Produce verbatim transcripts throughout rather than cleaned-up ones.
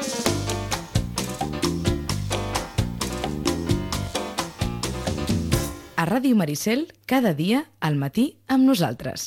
A Ràdio Maricel, cada dia, al matí, amb nosaltres.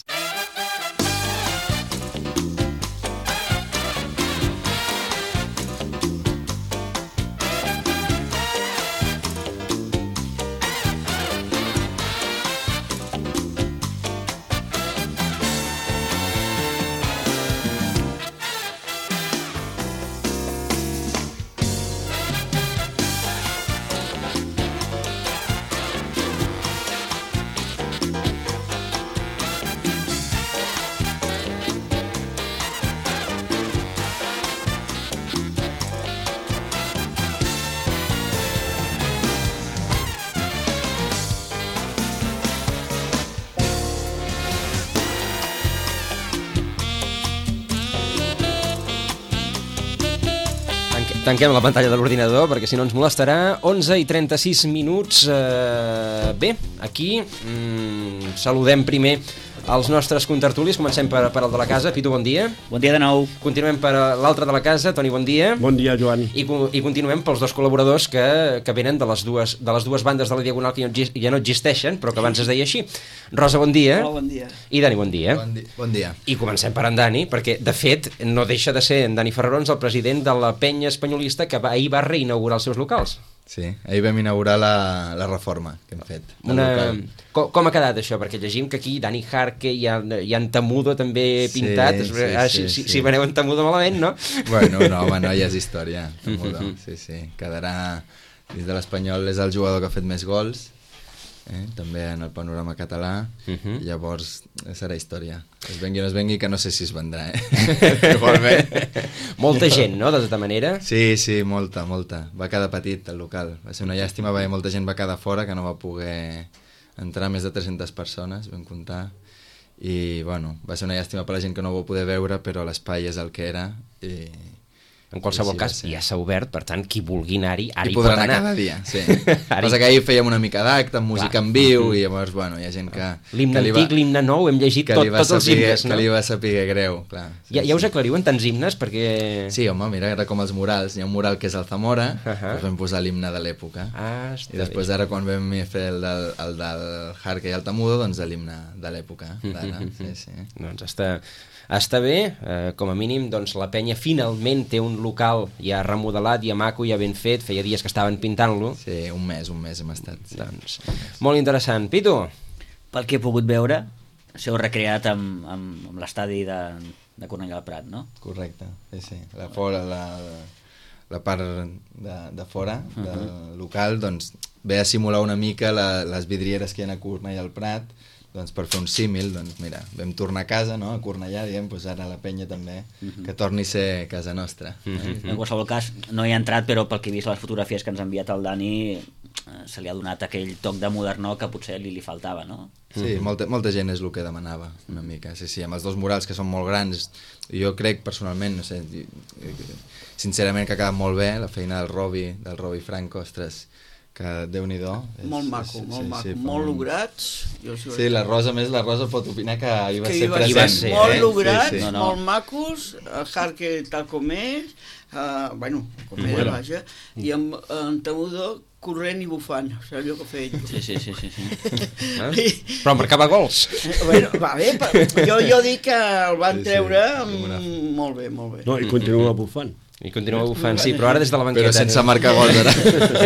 Tanquem la pantalla de l'ordinador perquè si no ens molestarà. Onze i trenta-sis minuts. Eh, bé, aquí mm, saludem primer els nostres contertulis. Comencem per, per el de la casa. Pitu, bon dia. Bon dia de nou. Continuem per l'altre de la casa. Toni, bon dia. Bon dia, Joan. I, I continuem pels dos col·laboradors que, que venen de les, dues, de les dues bandes de la Diagonal que ja no existeixen, però que abans es deia així. Rosa, bon dia. Hola, bon dia. I Dani, bon dia. Bon, di bon dia. I comencem per en Dani, perquè, de fet, no deixa de ser en Dani Ferrarons el president de la penya espanyolista que va, ahir va reinaugurar els seus locals. Sí, ahir vam inaugurar la, la reforma que hem fet. Una... Com, com ha quedat això? Perquè llegim que aquí Dani Jarque hi ha, hi ha en Tamudo també pintat. Sí, sí, ah, sí, si, si, sí. si veneu en Tamudo malament, no? Bueno, no, home, no, ja és història. Tamudo, sí, sí. Quedarà dins de l'Espanyol, és el jugador que ha fet més gols. Eh? També en el panorama català. uh-huh. Llavors serà història, es vengui o no es vengui, que no sé si es vendrà, eh? Igualment. Molta gent, no?, de tota manera. Sí, sí, molta, molta. Va quedar petit el local, va ser una llàstima perquè molta gent va quedar fora, que no va poder entrar, més de tres-centes persones vam comptar, i bueno, va ser una llàstima per la gent que no ho va poder veure, però l'espai és el que era. I en qualsevol cas, ja s'ha obert, per tant, qui vulgui anar-hi, ara hi, hi podrà pot anar. Cada dia, sí. Passa que ahir fèiem una mica d'acte, amb música en viu, i llavors, bueno, hi ha gent que... L'himne antic, l'himne nou, hem llegit tot, tots els himnes, no? Que li va saber greu, clar. Ja, ja us aclariu en tants himnes, perquè... Sí, home, mira, era com els murals. Hi ha un mural que és el Zamora, uh -huh. doncs vam posar l'himne de l'època. Ah, i després ara, quan vam fer el del, el del Jarque i el Tamudo, doncs l'himne de l'època. Sí, sí. Doncs està... Està bé, eh, com a mínim, doncs la penya finalment té un local ja remodelat, ja maco, ja ben fet, feia dies que estaven pintant-lo. Sí, un mes, un mes hem estat. Sí. Doncs, molt interessant. Pitu? Pel que he pogut veure, s'heu recreat amb, amb, amb l'estadi de, de Cornellà del Prat, no? Correcte, sí, sí. La, fora, la, la part de, de fora del uh-huh. local, doncs, ve a simular una mica la, les vidrieres que hi ha a Cornellà del Prat, doncs per fer un símil, doncs mira, vam tornar a casa, no?, a Cornellà, diguem, doncs ara la penya també, uh-huh. que torni a ser casa nostra. Uh-huh. En qualsevol cas, no hi ha entrat, però pel que he vist les fotografies que ens ha enviat el Dani, se li ha donat aquell toc de modernó que potser li, li faltava, no? Sí, uh-huh. molta, molta gent és el que demanava, una mica, sí, sí, amb els dos murals que són molt grans, jo crec personalment, no sé, sincerament que ha quedat molt bé, la feina del Robi, del Robi Franco, ostres, que Déu-n'hi-do. Molt maco, és, molt sí, maco, sí, molt lograts. Jo sí, sí, la Rosa, més, la Rosa pot opinar que hi va que ser hi va present. Ser, molt eh? lograts, sí, sí. No, no. molt macos, el Jarque tal com és, uh, bueno, com era, bueno. vaja, i amb en Tamudo corrent i bufant, o sigui, allò que feia ell. Sí, sí, sí, sí, sí. Eh? Però marcava gols. Bueno, va bé, jo, jo dic que el van sí, treure sí, una... molt bé, molt bé. No, i continua bufant. I continua bufant, sí, però ara des de la banqueta. Però sense marcar gols, ara.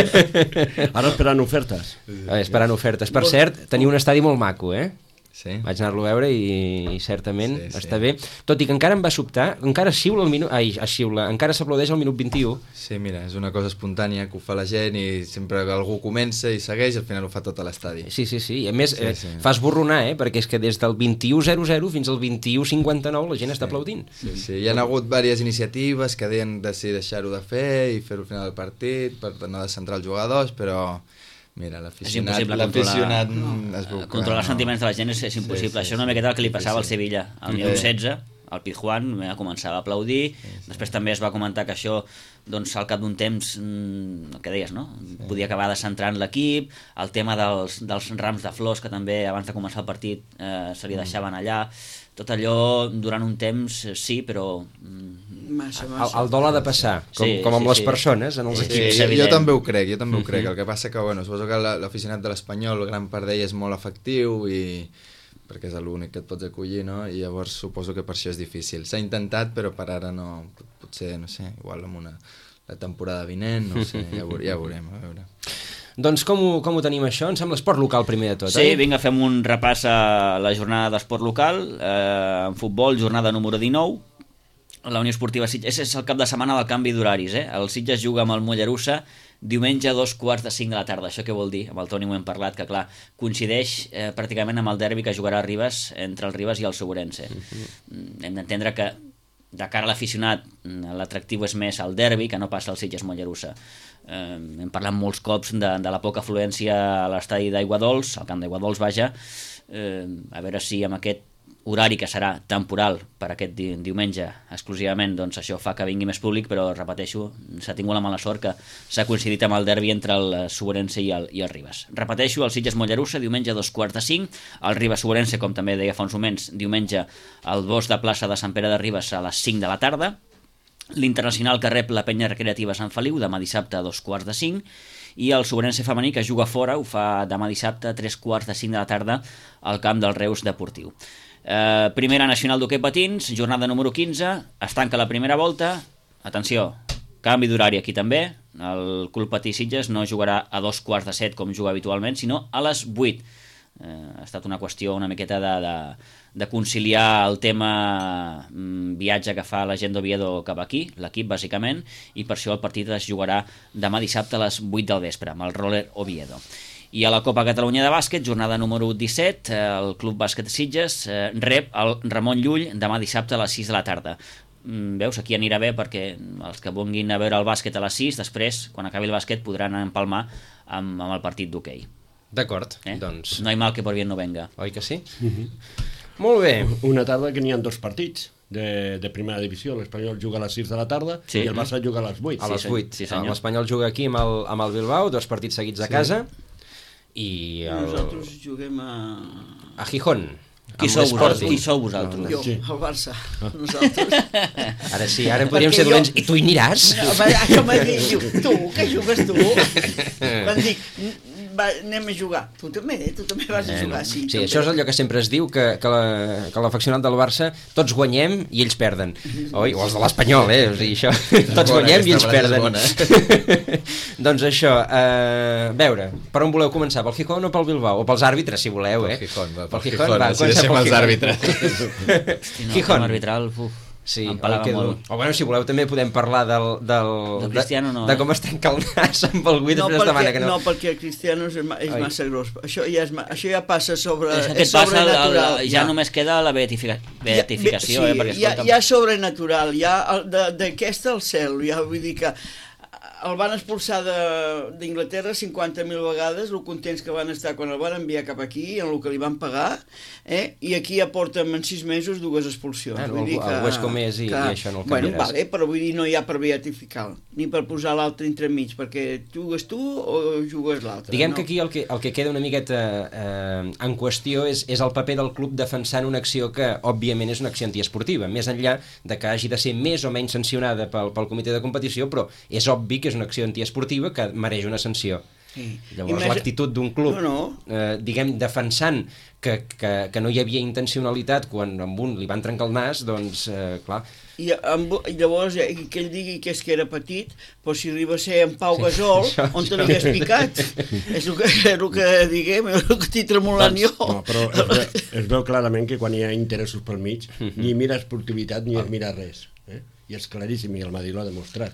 Ara esperant ofertes. Eh, esperant ofertes. Per cert, teniu un estadi molt maco, eh? Sí. Vaig anar-lo a veure i, i certament sí, sí. està bé. Tot i que encara em va sobtar, encara xiula el minut... Ai, xiula, encara s'aplaudeix al minut vint-i-u. Sí, mira, és una cosa espontània que ho fa la gent i sempre que algú comença i segueix, al final ho fa tot a l'estadi. Sí, sí, sí. I a més, sí, eh, sí. fa esborronar, eh? Perquè és que des del vint-i-u zero zero fins al vint-i-u cinquanta-nou la gent sí. està aplaudint. Sí, sí. Hi ha hagut diverses iniciatives que deien de si deixar-ho de fer i fer-ho al final del partit per no descentrar els jugadors, però... Mira, l'aficionat l'aficionat no, controlar els no. sentiments de la gent és, és impossible. Sí, sí, això és una miqueta el que li passava al Sevilla al minut setze, el Pizjuán començava a aplaudir, sí, sí. després també es va comentar que això doncs, al cap d'un temps el que deies, no? Sí. Podia acabar descentrant l'equip, el tema dels, dels rams de flors que també abans de començar el partit eh, se li deixaven allà, tot allò durant un temps sí, però Massa, el, massa. el dol ha de passar, com, Sí, com amb sí, les sí. persones en els Sí, equips. és jo, jo evident. també ho crec, jo també ho crec. El que passa que, bueno, suposo que la- l'aficionat de l'Espanyol, gran part d'ell és molt efectiu i perquè és l'únic que et pots acollir, no? I llavors suposo que per això és difícil. S'ha intentat, però per ara no, potser, no sé, igual amb una la temporada vinent, no sé, ja, veure, ja veurem, a veure. Doncs com ho, com ho tenim això? Em sembla esport local primer de tot, Sí, eh? vinga, fem un repàs a la jornada d'esport local. Eh, en futbol, jornada número dinou. La Unió Esportiva Sitges, és el cap de setmana del canvi d'horaris, eh? El Sitges juga amb el Mollerussa diumenge a dos quarts de cinc de la tarda. Això què vol dir? Amb el Toni ho hem parlat, que clar, coincideix eh, pràcticament amb el derbi que jugarà a Ribes, entre el Ribes i el Segurense. Uh-huh. Hem d'entendre que de cara a l'aficionat l'atractiu és més el derbi que no passa al Sitges-Mollerussa. Eh, hem parlat molts cops de, de la poca afluència a l'estadi d'Aiguadols, al camp d'Aiguadols, vaja, eh, a veure si amb aquest horari que serà temporal per aquest di diumenge exclusivament, doncs això fa que vingui més públic, però repeteixo, s'ha tingut la mala sort que s'ha coincidit amb el derbi entre el Segurense i el, i el Ribes. Repeteixo, el Sitges-Mollerussa diumenge a dos quarts de cinc, el Ribes-Segurense, com també deia fa uns moments, diumenge al Bosc de Plaça de Sant Pere de Ribes a les cinc de la tarda, l'Internacional que rep la penya recreativa Sant Feliu demà dissabte a dos quarts de cinc, i el Segurense femení que juga fora ho fa demà dissabte a tres quarts de cinc de la tarda al camp del Reus Deportiu. Eh, primera nacional d'hoquei patins, jornada número quinze, es tanca la primera volta, atenció, canvi d'horari aquí també, el Club Patí Sitges no jugarà a dos quarts de set com juga habitualment, sinó a les vuit. Eh, ha estat una qüestió una miqueta de, de, de conciliar el tema mm, viatge que fa la gent d'Oviedo cap aquí, l'equip bàsicament, i per això el partit es jugarà demà dissabte a les vuit del vespre amb el Roller Oviedo. I a la Copa Catalunya de bàsquet, jornada número disset, el Club Bàsquet Sitges eh, rep el Ramon Llull demà dissabte a les sis de la tarda. Mm, veus, aquí anirà bé perquè els que vulguin a veure el bàsquet a les sis, després, quan acabi el bàsquet, podran empalmar amb, amb el partit d'hoquei. D'acord, Eh? doncs... No hi mal que por bien no venga. Oi que sí? Molt bé. Una tarda que n'hi ha dos partits de, de primera divisió. L'Espanyol juga a les sis de la tarda Sí. i el Barça juga a les vuit. A les senyor. vuit. Sí, senyor. L'Espanyol juga aquí amb el, amb el Bilbao, dos partits seguits a casa, i el... Nosaltres juguem a... a Gijón. Qui amb sou l'Sporting. vosaltres? Qui sou vosaltres? Jo, Sí. el Barça. Nosaltres. Ara sí, ara podríem Perquè ser jo- dolents. I tu hi aniràs? No, va, això m'ha dit, diu, tu, que jugues tu? Quan dic, va, anem a jugar. Tu també, eh? Tu també vas a jugar, sí. Sí, també. això és allò que sempre es diu, que, que la- que l'afeccionat del Barça tots guanyem i ells perden. Oi? O els de l'Espanyol, eh? O sigui, això, tots bona, guanyem i ells aquesta frase és perden. bona, Doncs això, eh, veure, per on voleu començar? Pel Gijón o pel Bilbao? O pels àrbitres, si voleu, eh? Pel Gijón, va, Pel pel Gijón, Gijón, va, així comencem deixem pel els Gijón. àrbitres. Hosti, no, Gijón. el tema arbitral, uf, Sí, em oi, pelava que dur. molt. O bueno, si voleu també podem parlar del... del, Del Cristiano no, de, eh? de com es trenca el nas amb el Gui No després de demana perquè, que no... no, perquè el Cristiano és, ma- és Ai. massa gros. Això ja, és, ma- això ja passa sobre... Això és et passa, el, sobrenatural. el, ja només queda la beatifica, beatificació, ja, eh? Perquè, sí, ja, escolta'm, ja sobrenatural, ja el- de- d'aquesta al cel, ja vull dir que el van expulsar de- d'Inglaterra cinquanta mil vegades, el contents que van estar quan el van enviar cap aquí, en el que li van pagar, eh? I aquí ja porten en sis mesos dues expulsions. Ah, vull el- dir que, el West Com és i- que, i això no el bueno, canviaràs. vale, però vull dir, no hi ha per beatificar, ni per posar l'altre entremig, perquè jugues tu o jugues l'altre. Diguem no? que aquí el que, el que queda una miqueta eh, en qüestió és, és el paper del club defensant una acció que, òbviament, és una acció antiesportiva, més enllà de que hagi de ser més o menys sancionada pel, pel comitè de competició, però és obvi que és una acció antiesportiva que mereix una sanció. Sí. Llavors, Imagi- l'actitud d'un club, No, no. Eh, diguem, defensant que, que, que no hi havia intencionalitat quan amb un li van trencar el nas, doncs, eh, clar... I, amb, i llavors eh, que ell digui que és que era petit, però si arriba a ser en Pau Gasol, això- on te l'hagués picat? és el que, és el que diguem, és el que estic tremolant jo. No, però es veu, es veu clarament que quan hi ha interessos pel mig, ni mira esportivitat ni es mira res. Eh? I és claríssim, i el Madrid l'ha demostrat.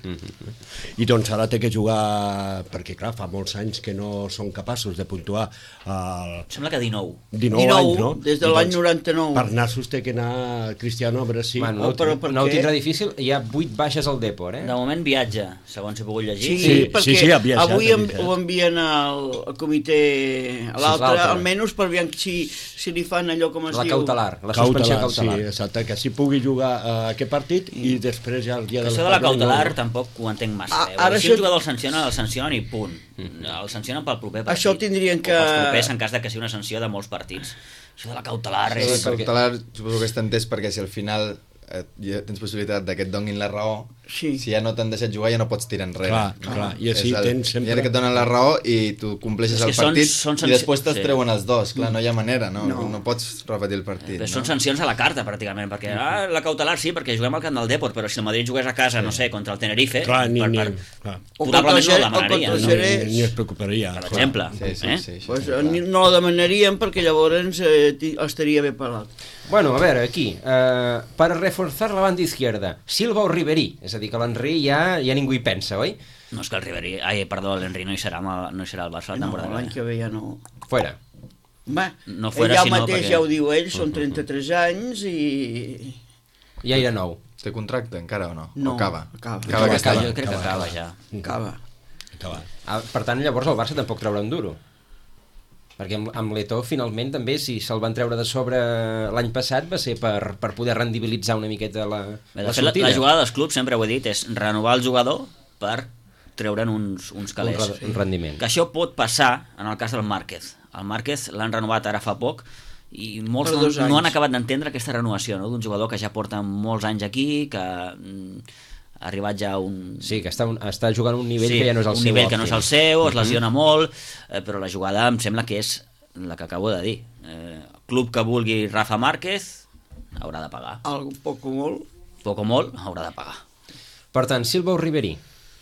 I doncs ara té que jugar, perquè clar, fa molts anys que no són capaços de puntuar el em sembla que dinou. dinou, dinou, anys, no? des de I l'any doncs, noranta-nou. Per nassos té que anar Cristiano a veure si... Bueno, Oh, no, però per no ho què? tindrà difícil, hi ha vuit baixes al Depor, eh? De moment viatja, segons he pogut llegir. Sí, Sí, sí, perquè sí, sí, ha viatjat, avui ha en, viatjat. ho envien al, al comitè, a l'altre, l'altre. almenys per veure si, si li fan allò com es La diu. cautelar, la suspensió cautelar. Sí, exacte, que si pugui jugar a aquest partit i després ja el dia de Això de la l'Espanyol cautelar no. tampoc ho entenc massa. Ah, eh? ara Si això- un jugador el sanciona, el sancionen i punt. El sancionen pel proper partit. Això tindrien que- O pels propers en cas de que sigui una sanció de molts partits. Això de la cautelar Això és... de cautelar suposo que està entès perquè si al final eh, ja tens possibilitat de que et donin la raó, Sí. si ja no t'han deixat jugar ja no pots tirar enrere. Clar, clar, i així És el, tens sempre- Ja que et donen la raó i tu compleixes És el que són- partit són i sanci- després te'ls sí. treuen els dos, clar, no hi ha manera, no, no. No. no pots repetir el partit. Però No? són sancions a la carta, pràcticament, perquè ah, la cautelar sí, perquè juguem al camp del Depor, però si el Madrid jugués a casa, no sé, contra el Tenerife, Clar, ni, per, ni, per, clar. O probablement no contra la el Xer- o demanaria, contra el no? Xerès. Ni es preocuparia. per clar. exemple. Sí, sí, eh? sí, això Pues, està clar. ni- no la demanaríem perquè llavors eh, ti- estaria bé parat. Bueno, a veure, aquí, eh, para reforzar la banda izquierda, Silva o Ribery? És a dir, que l'Henry ja, ja ningú hi pensa, oi? No, és que el Ribéry, ai, perdó, l'Henry no hi serà, amb el- no hi serà al Barça la No, temporada. l'any que que ve ja no. Fuera. Va, No fuera, ell ja sinó mateix perquè- ja ho diu ell, són trenta-tres anys i... Ja era nou. Té contracte encara o no? No, o acaba? acaba. Acaba aquest Acaba, any. jo crec que acaba ja. Acaba. Acabat. Ah, per tant, llavors el Barça tampoc traurà un duro. Perquè amb, amb l'Eto, finalment, també, si se'l van treure de sobre l'any passat, va ser per, per poder rendibilitzar una miqueta la, Bé, de la fet, la, sortida. la jugada dels clubs, sempre ho he dit, és renovar el jugador per treure'n uns, uns calés. Un re- un rendiment. Que això pot passar en el cas del Márquez. El Márquez l'han renovat ara fa poc i molts Per no, dos anys. no han acabat d'entendre aquesta renovació, no? D'un jugador que ja porta molts anys aquí, que mm, ha arribat ja a un... Sí, que està, un, està jugant a un nivell sí, que ja no és el un seu. nivell que no és el òptim. seu, es lesiona molt, eh, però la jugada em sembla que és la que acabo de dir. Eh, club que vulgui Rafa Márquez haurà de pagar. Algo poc o molt. Poc o molt haurà de pagar. Per tant, Silva o Ribery?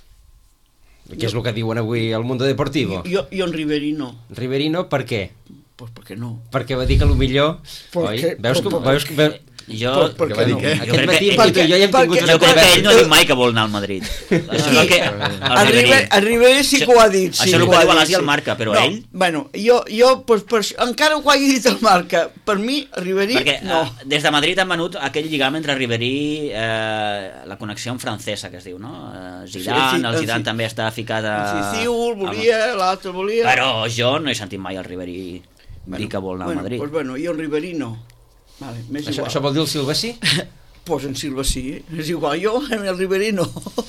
Què és el que diuen avui al Mundo Deportivo? Jo, jo en Ribery no. Ribery no, per què? Pues perquè no. Perquè va dir que millor... Per Oi? què? Veus que... Per- Veus que veus... Jo, Pues per que què va dir no? què? Aquest crec matí que- en Pitu i jo ja hem perquè- tingut jo una crec que ell conversa. no ha dit mai que vol anar al Madrid. Això és el que... El El Ribery. Ribery, el Ribery sí que ho ha dit. Sí Això és el ho que ha diu dit, l'Àsia el sí. Marca, però no, ell... Bueno, jo, jo pues, per, això- encara que ho hagi dit el Marca, per mi, el Ribery, Perquè no. eh, des de Madrid han venut aquell lligam entre Ribery, eh, la connexió francesa que es diu, no? Eh, Zidane, Sí, el sí, Zidane sí. també està ficat a... El Ciciu el volia, l'altre el volia... Però jo no he sentit mai el Ribery dir que vol anar bueno, al Madrid. Pues bueno, jo en Ribery no. Vale, m'és Això, igual. això vol dir el Silva sí? Pues en Silva sí, és igual, jo en el Ribery no.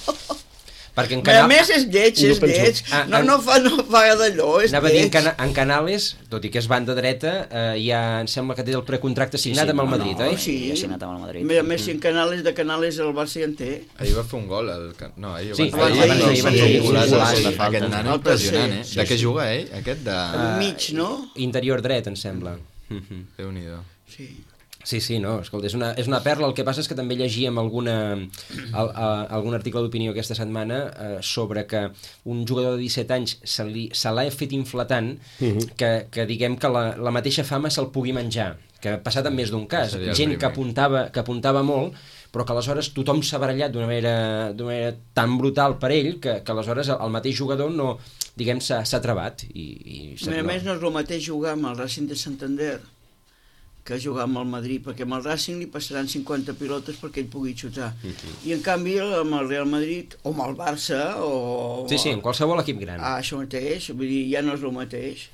Perquè en A Canal... més és lleig, No és penso- lleig, Ah, no, en- no fa, no fa d'allò, és Anava a dir, en, lleig. cana en Canales, tot i que és banda dreta, eh, ja em sembla que té el precontracte signat amb el no, Madrid, no, oi? sí. ja ha signat amb el Madrid. A més, a més, si en Canales de Canales el Barça ja en té. Ahir va fer un gol. El... ca- No, ahir Sí, abans abans d'ahir, d'ahir, va abans fer d'ahir, un golaç, sí, golaç. sí, sí. Aquest nano El impressionant, tercer, eh? De què juga, ell? Aquest de... Mig, no? Interior dret, em sembla. Mhm. Déu-n'hi-do. Sí. Sí, sí, no, escolta, és una, és una perla. El que passa és que també llegíem alguna, al, a, algun article d'opinió aquesta setmana eh, sobre que un jugador de disset anys se li- se l'ha fet inflar tant que, que diguem que la, la mateixa fama se'l pugui menjar, que ha passat en més d'un cas. Seria el Gent que primer. apuntava, que apuntava molt, però que aleshores tothom s'ha barallat d'una manera, d'una manera tan brutal per ell que, que aleshores el, el mateix jugador no, diguem, s'ha s'ha trabat. I, i A més, no és el mateix jugar amb el Racing de Santander que jugar amb el Madrid, perquè amb el Racing li passaran cinquanta pilotes perquè ell pugui xutar. I en canvi amb el Real Madrid, o amb el Barça, o... Sí, sí, en qualsevol equip gran. Ah, això mateix, vull dir, ja no és el mateix.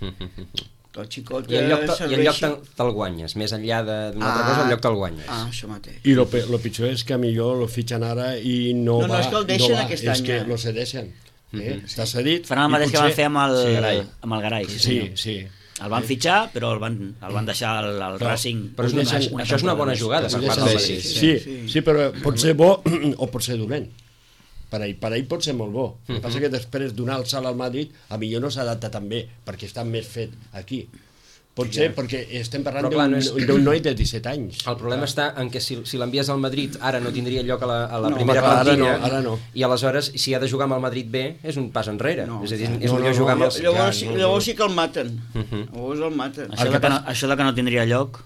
El xicot I el lloc, te, i el lloc serveixi- te'l te'l guanyes, més enllà de- d'una altra Ah. cosa, el lloc te'l guanyes. Ah, això mateix. I lo, pe- lo pitjor és que a millor lo fitxen ara i no, No, no, va. és que el deixen no va. aquest És any, que eh? lo cedeixen. Eh? Està cedit. Faran el i mateix que van potser- fer amb el, Sí, Garay. amb el Garay. Sí, senyor. sí. El van fitxar, però el van, el van deixar al, al Clar, Racing. Però és una, Deixen- això és una bona jugada per Sí, part sí, del sí, Madrid. sí. Sí, sí. sí, però pot ser bo o pot ser dolent. Per ell, per ell pot ser molt bo. El que passa que després donar el salt al Madrid, a millor no s'adapta tan bé, perquè està més fet aquí. Pot ser, perquè estem parlant Però clar, d'un no és- d'un noi de disset anys. El problema està en que si, si l'envies al Madrid ara no tindria lloc a la, a la No, primera clar, ara plantilla, no, ara no. i aleshores si ha de jugar amb el Madrid B és un pas enrere. No, és a dir, clar. és No, millor no, jugar amb no, els... Llavors, sí, no, no. llavors sí que el maten. Llavors el maten. Això de, que no, això de que no tindria lloc,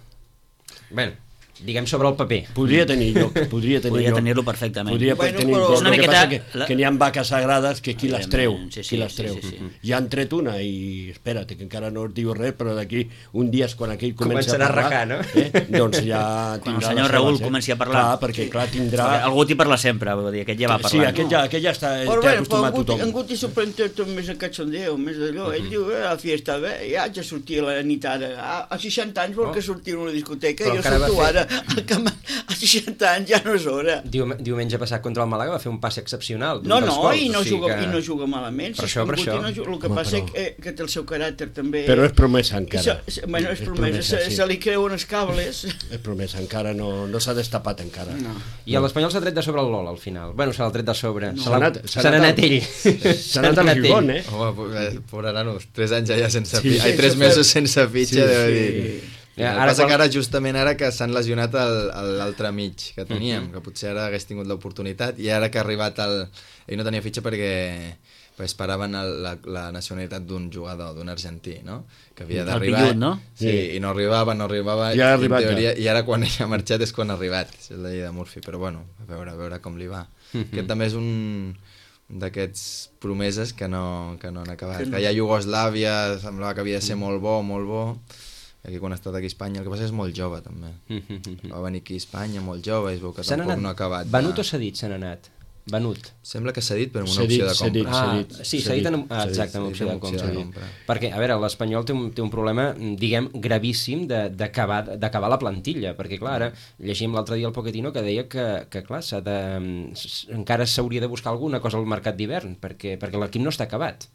Bé, diguem sobre el paper. Podria tenir lloc, podria tenir podria lloc. tenir-lo perfectament. Podria Bueno, tenir però- lloc. És una El que miqueta- passa que, la- que n'hi ha vaques sagrades que qui les treu, Evidentment, sí, sí, qui les sí, treu. sí, sí. Ja han tret una i espera't, que encara no et diu res, però d'aquí un dia és quan aquell comença Començarà a parlar, a racar, no? eh? doncs ja Quan el tindrà senyor les Raül seves, eh? comenci a parlar. Clar, perquè clar, tindrà... Perquè algú t'hi parla sempre, vull dir, aquest ja va Sí, parlant. aquest ja, aquest ja està, Però té bé, però acostumat en Guti, tothom. en Guti s'ho pren tot més a cachondeo, més d'allò. Ell diu, eh, la fiesta, bé, ja haig de sortir a la nit ara. A, a seixanta anys vol que surti a una discoteca Però i jo encara va surto fer- ara. el que a seixanta anys ja no és hora. Dium, diumenge passat contra el Màlaga va fer un passe excepcional. No, no, gols, i no, o sigui juga, que... i no juga malament. Per Si això, per Coutinho això. No juga, el que Home, passa però... és que, que té el seu caràcter també... Però és promesa encara. Se, se, bueno, és, És promesa, promesa, se, sí. se li creuen els cables. És promesa, encara no, no s'ha destapat encara. No. I l'Espanyol s'ha tret de sobre el Lola al final. Bueno, se l'ha tret de sobre. No. Se l'ha anat- se n'ha anat ell. S'ha anat al Gijón, eh? Home, pobre, pobre nano, tres anys allà sense Sí, fitxa, ai, sense tres fer- mesos sense fitxa, Sí, deu sí. dir. Ja, Ja, ara passa quan- que ara, justament ara, que s'han lesionat el- el- l'altre mig que teníem, que potser ara hagués tingut l'oportunitat, i ara que ha arribat el... Ell no tenia fitxa perquè, perquè esperaven el, la, la nacionalitat d'un jugador, d'un argentí, no? Que havia El d'arribar... Pillut, no? Sí, Sí. i no arribava, no arribava... Ja ha i en arribat, teoria, ja. I ara quan ell ha marxat és quan ha arribat. És la llei de Murphy, però bueno, a veure, a veure com li va. Aquest també és un... d'aquests promeses que no, que no han acabat. Que no. Que ja Iugoslàvia semblava que havia de ser molt bo, molt bo. Aquí quan ha estat aquí a Espanya, el que passa és molt jove també. Va venir aquí a Espanya molt jove i es veu que Se n'ha tampoc anat... no ha acabat. Venut de- o cedit se n'ha anat? Venut. Sembla que s'ha dit, però amb una Cedit, opció de cedit. compra. Ah, cedit, sí, cedit, cedit en... Ah, cedit, exacte, amb cedit, opció de amb opció de compra. compra. Perquè, a veure, l'Espanyol té, un, té un problema, diguem, gravíssim de- d'acabar d'acabar la plantilla, perquè, clar, ara llegim l'altre dia el Pochettino que deia que, que clar, s'ha de, s- encara s'hauria de buscar alguna cosa al mercat d'hivern, perquè, perquè l'equip no està acabat.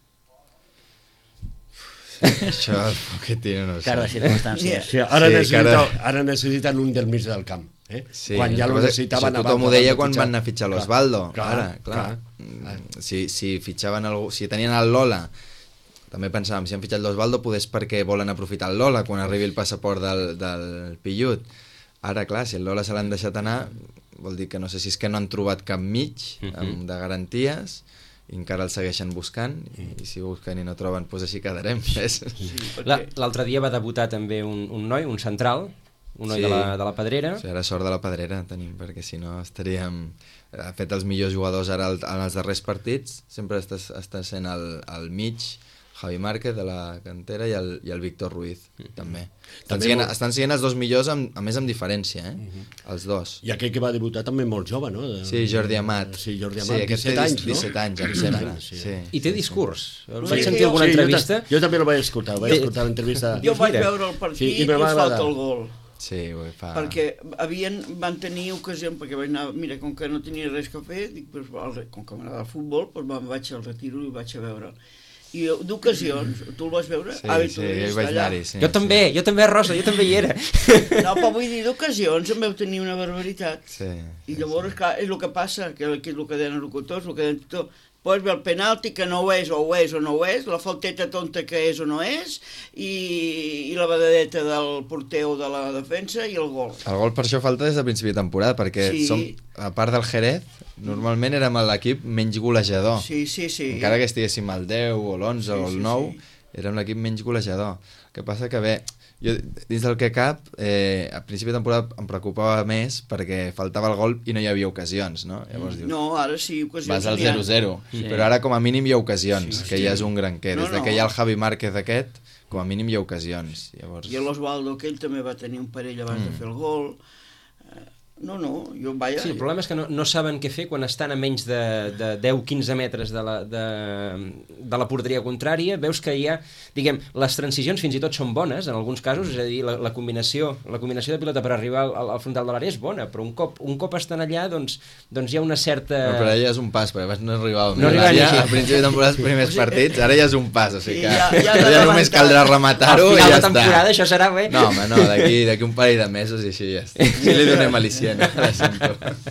Això el Pochettino no ho sé. Cara de circumstàncies. Sí, ara, Sí, necessita, cara- ara necessiten un del mig del camp. Eh? Sí, quan ja el lo que passa- necessitaven això abans. tothom ho abans deia de quan fitxar. van anar a fitxar Clar, l'Osvaldo. clar, Ara, clar. clar. Mm, Si, si fitxaven algú, si tenien el Lola, també pensàvem, si han fitxat l'Osvaldo, potser és perquè volen aprofitar el Lola quan arribi el passaport del, del Pillut. Ara, clar, si el Lola se l'han deixat anar, vol dir que no sé si és que no han trobat cap mig amb, de garanties, i encara el segueixen buscant, i, i si busquen i no troben, doncs així quedarem. Ves? La- L'altre dia va debutar també un, un noi, un central, un noi Sí. de, la, de la Pedrera. O sigui, ara sort de la Pedrera tenim, perquè si no estaríem... Ha fet els millors jugadors ara al- en els darrers partits, sempre està, està sent el, el mig, Javi Márquez de la cantera i el, i el Víctor Ruiz, també. Estan També siguent, molt- estan siguent els dos millors, amb, a més amb diferència, eh? Els dos. I aquell que va debutar també molt jove, no? De- Sí, Jordi Amat. Sí, Jordi Sí, Amat, aquest té disset anys, no? disset anys, em disset sembla. anys, sí. Sí. I té discurs. El Sí, vaig sí, sentir alguna Sí, jo ta- entrevista. Jo, també el vaig escoltar, vaig Bé. escoltar l'entrevista. Jo vaig mira. veure el partit Sí, i i, me i va us falta agradar. el gol. Sí, ho fa... Perquè havien, van tenir ocasió, perquè vaig anar, mira, com que no tenia res que fer, dic, pues, al- com que m'agrada el futbol, doncs me'n vaig al retiro i vaig a veure'l. I d'ocasions, tu el vas veure? Sí, Ah, bé, sí, tu l'has jo hi vist vaig allà. anar-hi, sí. Jo també, jo també, Rosa, jo també hi era. No, però vull dir, d'ocasions em veu tenir una barbaritat. Sí. I llavors, clar, és el que passa, que, que és el que deien els locutors, el que deien tot. Pots veure el penalti que no ho és, o ho és o no ho és, la falteta tonta que és o no és, i, i la badadeta del porter o de la defensa i el gol. El gol per això falta des de principi de temporada, perquè Sí. som, a part del Jerez, normalment érem l'equip menys golejador. Sí, sí, sí. Encara que estiguéssim al deu o l'onze Sí, o el sí, nou, sí. érem l'equip menys golejador. El que passa que bé, jo dins del que cap, eh, a principi de temporada em preocupava més perquè faltava el gol i no hi havia ocasions, no? Llavors dius, No, ara sí, ocasions vas al n'hi ha. zero zero, Sí. però ara com a mínim hi ha ocasions, Sí, que sí. ja és un gran què. No, Des de no. que hi ha el Javi Márquez aquest, com a mínim hi ha ocasions. Llavors... I l'Osvaldo, aquell també va tenir un parell abans mm. de fer el gol. Eh, No, no, jo vaja... Sí, el problema és que no, no saben què fer quan estan a menys de, de deu quinze metres de la, de, de la porteria contrària. Veus que hi ha, diguem, les transicions fins i tot són bones, en alguns casos, és a dir, la, la, combinació, la combinació de pilota per arribar al, al frontal de l'àrea és bona, però un cop, un cop estan allà, doncs, doncs hi ha una certa... No, però ara ja és un pas, perquè abans no arribàvem. No a arribàvem l'àrea, ni així. a principi de temporada, els primers partits, ara ja és un pas, o sigui Sí, que ja- ja, ja ja, de ja només levantar. caldrà Al rematar-ho i final ja de temporada està. això serà bé. No, home, no, d'aquí d'aquí un parell de mesos i així ja està. Sí li donem al·licient, eh, ara sento.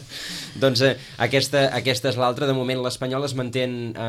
Doncs eh, aquesta, aquesta és l'altra. De moment l'Espanyol es manté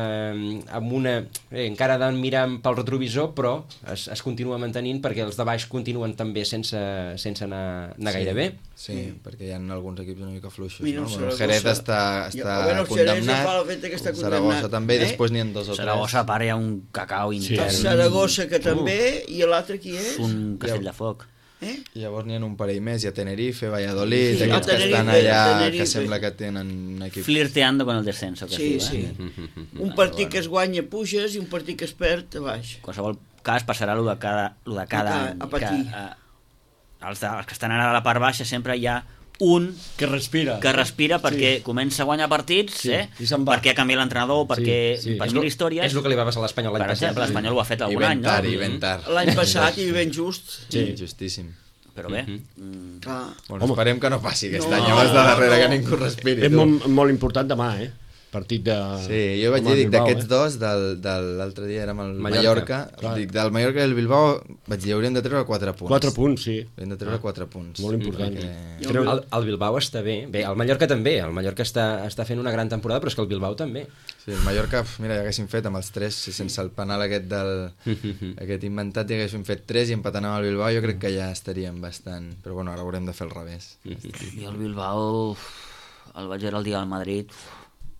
eh, amb una... Eh, encara ha de mirar pel retrovisor, però es, es continua mantenint perquè els de baix continuen també sense, sense anar, anar gaire bé. Sí, perquè hi ha alguns equips una mica fluixos, Mira, no? el Bueno, el Saragossa- Jerez està, està Ja, bueno, el Jerez condemnat, fa el fet que està el Saragossa condemnat, també, i eh? després n'hi ha dos o tres. Saragossa, a part, hi ha un cacau Sí. intern. El Saragossa, que també, i l'altre qui és? Un castell de foc. Eh? I llavors n'hi ha un parell més, hi ha Tenerife, Valladolid, Sí, aquests que Tenerife, estan allà, Tenerife. que sembla que tenen un equip... Flirteando con el descenso, que Sí, es diu, eh? sí. Un partit que es guanya puges i un partit que es perd a baix. En qualsevol cas passarà el de cada, lo de cada A- any. a patir. Que, eh, els, de, els que estan ara a la part baixa sempre hi ha un Que respira. que respira perquè comença a guanyar partits, Sí, eh? i se'n va. perquè ha canviat l'entrenador, perquè, sí. per És mil lo- històries. És el que li va passar a l'Espanyol l'any Per passat. exemple, l'Espanyol ho ha fet I algun ben any, tard, no? i ben tard. L'any passat i ben just. Sí, justíssim. però bé. Mhm. Clar. Bueno, esperem que no passi aquest No, any, abans de darrere, no. que ningú respiri. És tu. molt, molt important demà, eh? Partit de... Sí, jo vaig com a dir, dic, Bilbao, d'aquests eh? dos, del, del, l'altre dia érem al Mallorca. Mallorca, dic, del Mallorca i el Bilbao, vaig dir, hauríem de treure quatre punts. Quatre punts, sí. Hauríem de treure quatre punts. Molt important. Perquè- Treu... El, el Bilbao està bé. Bé, el Mallorca també. El Mallorca està, està fent una gran temporada, però és que el Bilbao també. Sí, el Mallorca, pf, mira, ja haguéssim fet amb els tres, si sense el penal aquest del... aquest inventat, ja haguéssim fet tres i empatant amb el Bilbao, jo crec que ja estaríem bastant... Però bueno, ara haurem de fer el revés. I el Bilbao uf, el vaig veure el dia del Madrid uf,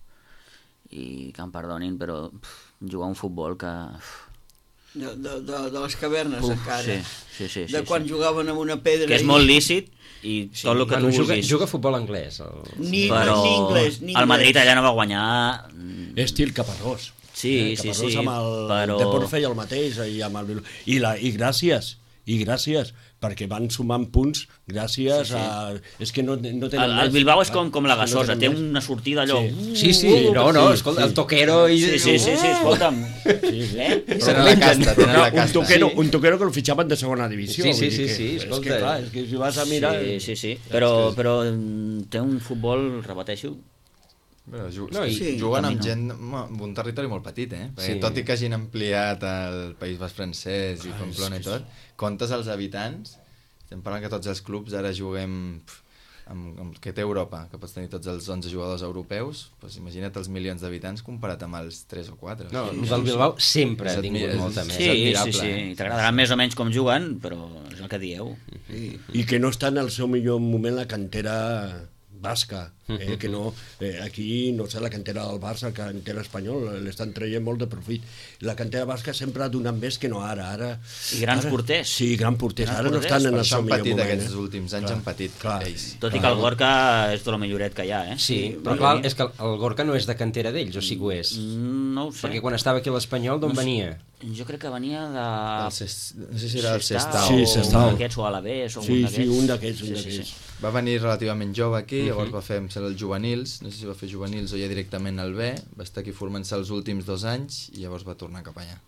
i que em perdonin, però uf, jugar un futbol que... uf, De, de, de, de les cavernes, uf, encara. sí, sí, sí, De sí, quan sí. jugaven amb una pedra. Que és i- molt lícit i tot el que Bueno, tu juga, vulguis. juga a futbol anglès. El... Ni, però ni anglès, ni el Madrid anglès. allà no va guanyar... Estil Caparrós. Sí, eh? sí, Caparrós sí, amb el però- Deport feia el mateix i amb el Bilbao. I, la, i gràcies, i gràcies, perquè van sumant punts gràcies Sí, sí. a... És que no, no tenen El, el més. Bilbao és Clar, com, com la no gasosa, tenen té més. una sortida allò... Sí. Sí, sí, no, no, escolta, el toquero i... Sí, sí, sí, sí, escolta'm. Sí, sí. Eh? Tenen la casta, tenen Clar, la un, casta. toquero, un toquero que el fitxaven de segona divisió. Sí, sí, vull sí, dir que, sí, És escolta. que, clar, és que si vas a mirar... Sí, sí, sí. Però, però mm, té un futbol, repeteixo, Però ju No, no, i- Sí. juguen amb camino. gent amb un territori molt petit, eh? Perquè Sí. tot i que hagin ampliat el País Basc francès i Pamplona i tot, comptes els habitants, estem parlant que tots els clubs ara juguem pf, amb, amb el que té Europa, que pots tenir tots els onze jugadors europeus, doncs imagina't els milions d'habitants comparat amb els tres o quatre. No, o sigui, el del Bilbao sempre És ha tingut admi- molta és- més. sí, sí, admirable, sí, eh? t'agradarà més o menys com juguen, però és el que dieu. I que no està en el seu millor moment la cantera basca, eh? que no, eh, aquí, no sé, la cantera del Barça, la cantera espanyol, l'estan traient molt de profit. La cantera basca sempre ha donat més que no ara. ara I grans ara, porters. Sí, grans porters. Grans Ara no porters, estan en Per el això seu han millor patit moment. aquests eh? últims anys, Clar, han patit clar. ells. Tot i que el Gorka és de lo milloret que hi ha, eh? Sí, però clar, és que el Gorka no és de cantera d'ells, o sí que ho és. Mm, No ho sé. Perquè quan estava aquí a l'Espanyol, d'on No sé. venia? Jo crec que venia de... El Cest... No sé si era el Sestao. Sí, o Sestao. un d'aquests, o Alavés, o Sí, un d'aquests. sí, un d'aquests, un Sí, sí, d'aquests. sí. Va venir relativament jove aquí, llavors va fer em sembla, els juvenils, no sé si va fer juvenils o ja directament al B, va estar aquí formant-se els últims dos anys i llavors va tornar cap allà.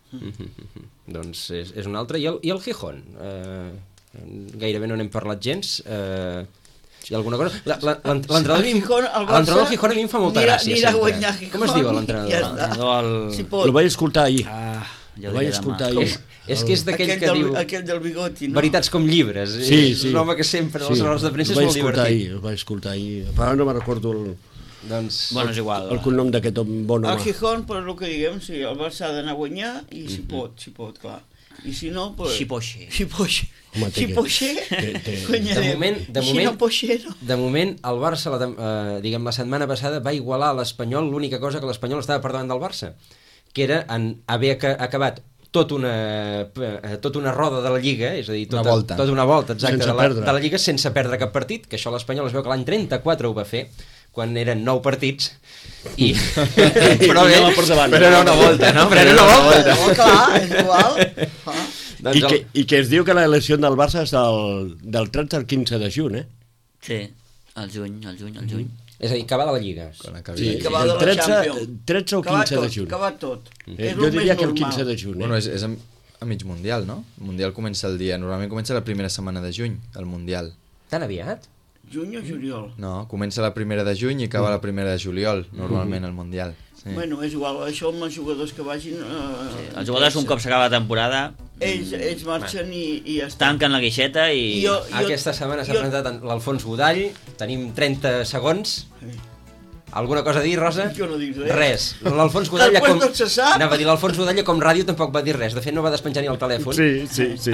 Doncs és, és un altre. I el, i el Gijón? Eh, gairebé no n'hem parlat gens. Eh, hi ha alguna cosa? La- la- l'ent- L'entrenador a mi- El Gijón, el Barça, l'entrenador del Gijón a mi em fa molta anirà- gràcia. anirà a sempre. guanyar Gijón Com es diu i l'entrenador? ja està. L'entrenador, el... Si pot. Lo vaig escoltar ahir. Ah, ja Ho ho vaig diré demà. escoltar És, ahir. és que és d'aquell Aquell que del, diu aquell del bigoti, no? veritats com llibres. Sí, és sí. un home que sempre, sí. les rodes de premsa Ho és vaig molt escoltar divertit. ahir, ho vaig escoltar ahir. Però ara no me'n recordo el, Doncs, Bueno, és igual. el cognom d'aquest bon El home. Gijón, per el que diguem, sí, el Barça ha d'anar a guanyar i si pot, si pot, clar. I si no, pues... Xipoxe. Si poxe. Home, té Si que- poxe, té- té- guanyarem. De moment- de I si moment- no poxe, no. de moment, el Barça, la, tem- eh, diguem, la setmana passada, va igualar a l'Espanyol l'única cosa que l'Espanyol estava per davant del Barça, que era en haver aca- acabat tot una, eh, tota una roda de la Lliga, és a dir, tota Una volta. tota una volta exacte, Sense de, la, perdre. de la Lliga sense perdre cap partit, que això l'Espanyol es veu que l'any trenta-quatre ho va fer, quan eren nou partits, i... però bé, anava per davant. però era una volta, no? Però era una volta. No, clar, és igual. Ah. Doncs I que, el- I que es diu que la elecció del Barça és del, del tretze al quinze de juny, eh? Sí, al juny, al juny, al juny. És a dir, acabar de la Lliga. Quan acabi Sí, la que Lliga. va de del la tretze, Champions. tretze o Acabat quinze de tot, juny. acabat tot. Eh, És jo el diria més que el normal. quinze de juny. Bueno, Eh? és, és a, a mig mundial, no? El mundial comença el dia... Normalment comença la primera setmana de juny, el mundial. Tan aviat? Juny o juliol? No, comença la primera de juny i acaba la primera de juliol, normalment, el mundial. Sí. Bueno, és igual, això amb els jugadors que vagin... Eh, Els jugadors, un cop s'acaba la temporada, Ells, ells marxen i, i ja està. tanquen la guixeta i... I jo- Aquesta setmana s'ha jo- presentat en l'Alfons Godall, tenim trenta segons. Sí. Alguna cosa a dir, Rosa? Jo no dic res. Res. L'Alfons Godall, Després com... tot se sap. Anava a dir, l'Alfons Godall, com ràdio, tampoc va dir res. De fet, no va despenjar ni el telèfon. Sí, sí, sí.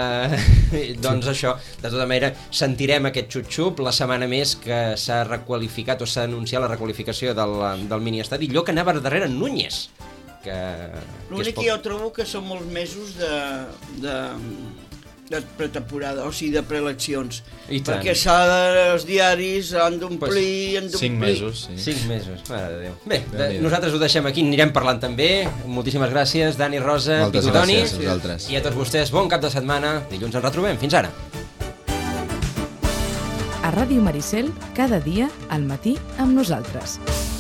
Uh, doncs això, de tota manera, sentirem aquest xup-xup la setmana més que s'ha requalificat o s'ha anunciat la requalificació del, del mini-estadi. Allò que anava darrere en Núñez. Que, que L'únic és que jo trobo que són molts mesos de, de, de pretemporada, o sigui, de preeleccions. I tant. Perquè s'ha de, els diaris han d'omplir, han d'omplir. Cinc mesos, sí. Cinc mesos, mare de Déu. Bé, de, Déu-n'hi-do. nosaltres ho deixem aquí, anirem parlant també. Moltíssimes gràcies, Dani, Rosa, Moltes Picotoni. gràcies a vosaltres. I a tots vostès, bon cap de setmana. Dilluns ens retrobem. Fins ara. A Ràdio Maricel, cada dia, al matí, amb nosaltres.